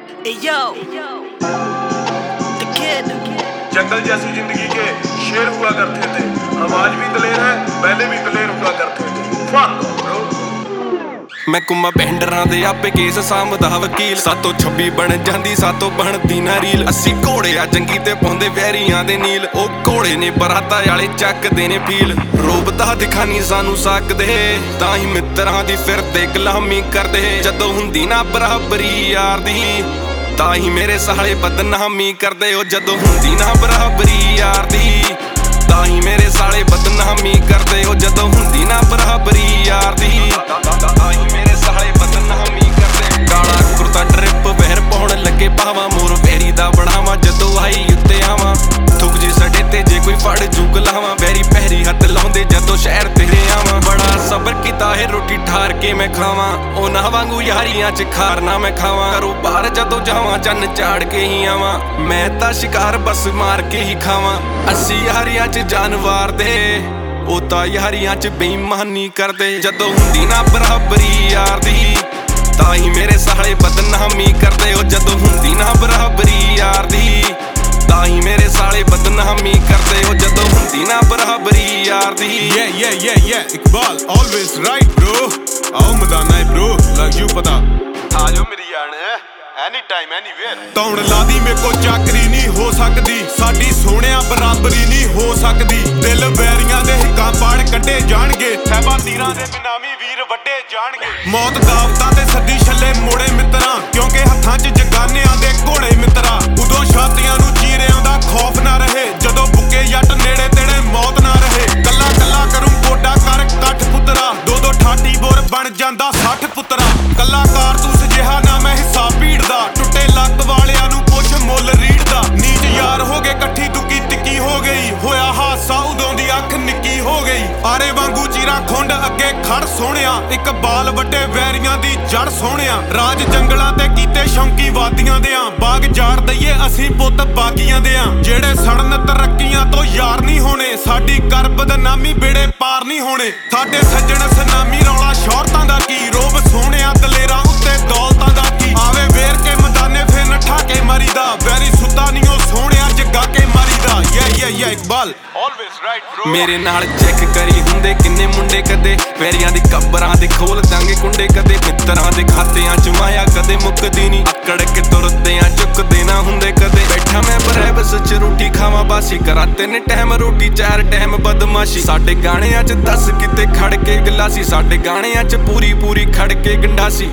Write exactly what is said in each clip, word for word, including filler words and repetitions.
Yo, the kid. जंगल जैसी जिंदगी के शेर हुआ करते थे, आवाज भी दलेर है, पहले भी दलेर हुआ करते थे। Fuck off, bro. मैं कुमा पेंडरां दे आपे केस सामदा वकील सातों छब्बी बन जांदी सातों बनदी ना रील अस्सी घोड़े आ जंगी ते पाउंदे वैरियां दे नील ओ घोड़े ने बराता वाले चकदे ने फील रूप दा दिखानी सानू सकदे तां ही मित्रां दी फिरदे गुलामी करदे जदों हुंदी ना बराबरी यार दी तां ही मेरे साले बदनामी करदे ओ जदों हुंदी ना बराबरी यार दी तां ही मेरे साले बदनामी करदे ओ जदों हुंदी ना बराबरी यार दी तां ही मेरे साले बदनामी करदे काला कुर्ता ट्रिप बहर पाउण लगे पावा मोर वैरी दा बढ़ावा जदों आई उत्ते आवां थुक जी सड़े ते जे कोई फड़ जुग लावां वैरी पहरी हथ लाउंदे जदों शहर तेरे आवां बड़ा सबर कीता है रोटी ठार के मैं खावां ओना वांगू यारियां च खार ना मैं खावां घरों बाहर जदों जावां चन्न चाड़ के ही आवां मैं तां शिकार बस मार के ही खावां अस्सी यारियां च जानवर दे ओ तां यारियां च बेईमानी करदे जदों हुंदी ना बराबरी यार दी तां ही मेरे साले बदनामी करदे ओ जदों हुंदी ना बराबरी यार दी तां ही मेरे साले बदनामी करदे ओ जदों हुंदी ना बराबरी यार दी Yeah, yeah, yeah, yeah, Iqbal always right bro. आओ मदाना है bro, लग यू पता आजो मेरी यान है एनी टाइम एनीवेयर तौण लादी मेरे को चाकरी नहीं हो सकदी साडी सोहणिया बराबरी नहीं हो सकदी दिल बैरियां दे हिक्कां पाड़ कड्डे जाणगे सहबा तीरां दे बिनामी वीर वड्डे जाणगे मौत दावतां ते सद्दी छल्ले मोड़े मित्तरां क्योंकि हत्थां च जगानियां दे घोड़े मित्तरा उदों छातियां नूं चीरियां दा खौफ ना रहे जदों बुक्के जट नेड़े तेड़े मौत ना रहे कल्ला कल्ला करूं गोडा कर कठ पुत्तरा दो दो ठाटी बोर बन जांदा सठ पुत्तरा कल्ला कारतूस जिहा ना मैं हिस्सा भीड़ दा टुੱਟੇ ਲੱਤ ਵਾਲਿਆਂ ਨੂੰ ਪੁੱਛ ਮੁੱਲ ਰੀੜ ਦਾ ਨੀਚ ਯਾਰ ਹੋ ਗਏ ਇਕੱਠੀ ਦੁੱਕੀ ਟਿੱਕੀ ਹੋ ਗਈ ਹੋਇਆ ਹਾਸਾ ਉਦੋਂ ਦੀ ਅੱਖ ਨਿੱਕੀ ਹੋ ਗਈ ਆਰੇ ਵਾਂਗੂ ਚੀਰਾ ਖੁੰਡ ਅੱਗੇ ਖੜ ਸੋਹਣਿਆ ਇੱਕ ਬਾਲ ਵੱਡੇ ਵੈਰੀਆਂ ਦੀ ਜੜ ਸੋਹਣਿਆ ਰਾਜ ਜੰਗਲਾਂ ਤੇ ਕੀਤੇ ਸ਼ੌਂਕੀ ਵਾਦੀਆਂ ਦਿਆਂ ਬਾਗ ਜਾੜ ਦਈਏ ਅਸੀਂ ਪੁੱਤ ਬਾਗੀਆਂ ਦਿਆਂ ਜਿਹੜੇ ਸੜਨ ਤਰੱਕੀਆਂ ਤੋਂ ਯਾਰ ਨਹੀਂ ਹੋਣੇ ਸਾਡੀ ਕਰ ਬਦਨਾਮੀ ਬੇੜੇ ਪਾਰ ਨਹੀਂ ਹੋਣੇ ਸਾਡੇ ਸੱਜਣ ਸਨਾਮੀ ਰੌਲਾ ਸ਼ੌਹਰਤਾਂ ਦਾ ਕੀ ਰੋਬ ਸੋਹਣਿਆ ਦਲੇਰਾਂ ਉੱਤੇ ਦੌਲਤਾਂ ਦਾ ਕੀ ਆਵੇ ਵੇਰ ਕੇ ਮੈਦਾਨੇ ਫੇਰ ਨਠਾ ਕੇ ਮਰੀਦਾ ਵੈਰੀ ਸੁੱਤਾ ਨਹੀਂ ਉਹ ਸੋਹਣਿਆ ਜੱਗਾ ਕੇ ਮਰੀਦਾ ਯਾ ਯਾ ਯਾ ਇਕਬਾਲ ਆਲਵੇਸ ਰਾਈਟ ਬ੍ਰੋ ਮੇਰੇ ਨਾਲ ਚੈੱਕ ਕਰੀ ਹੁੰਦੇ ਕਿੰਨੇ ਮੁੰਡੇ ਕਦੇ ਵੈਰੀਆਂ ਦੀ ਕਬਰਾਂ ਦੇ ਖੋਲ ਦਾਂਗੇ ਕੁੰਡੇ ਕਦੇ ਮਿੱਤਰਾਂ ਦੇ ਖਾਤਿਆਂ ਚ ਮਾਇਆ ਕਦੇ ਮੁੱਕਦੀ ਨਹੀਂ ਅਕੜ ਕੇ ਤੁਰਦੇ ਆ ਚੁੱਕਦੇ ਨਾ ਹੁੰਦੇ ਕਦੇ ਬੈਠਾ ਮੈਂ ਬਰੈਬਸ ਚ ਰੋਟੀ ਖਾਵਾਂ ਬਾਸੀ ਕਰਾਂ ਤਿੰਨ ਟਾਈਮ ਰੋਟੀ ਚਾਰ ਟਾਈਮ ਬਦਮਾਸ਼ੀ ਸਾਡੇ ਗਾਣਿਆਂ ਚ ਦੱਸ ਕਿਤੇ ਖੜ ਕੇ ਗਲਾਸੀ ਸਾਡੇ ਗਾਣਿਆਂ ਚ ਪੂਰੀ ਪੂਰੀ ਖੜ ਕੇ ਗੰਡਾਸੀ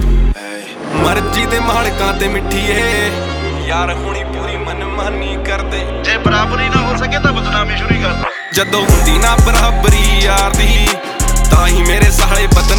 ਮਰਜ਼ੀ ਦੇ ਮਾਲਕਾਂ ਤੇ ਮਿੱਠੀ ਏ ਯਾਰ ਹੁਣੀ ਪੂਰੀ ਮਨਮਾਨੀ ਕਰਦੇ ਜੇ ਬਰਾਬਰੀ ਨਾ ਹੋ ਸਕੇ ਤਾਂ ਬਦਨਾਮੀ ਸ਼ੁਰੂ ਕਰ ਜਦੋਂ ਹੁੰਦੀ ਨਾ ਬਰਾਬਰੀ ਯਾਰ ਦੀ ਤਾਂ ਹੀ ਮੇਰੇ ਸਾਲੇ ਬਦ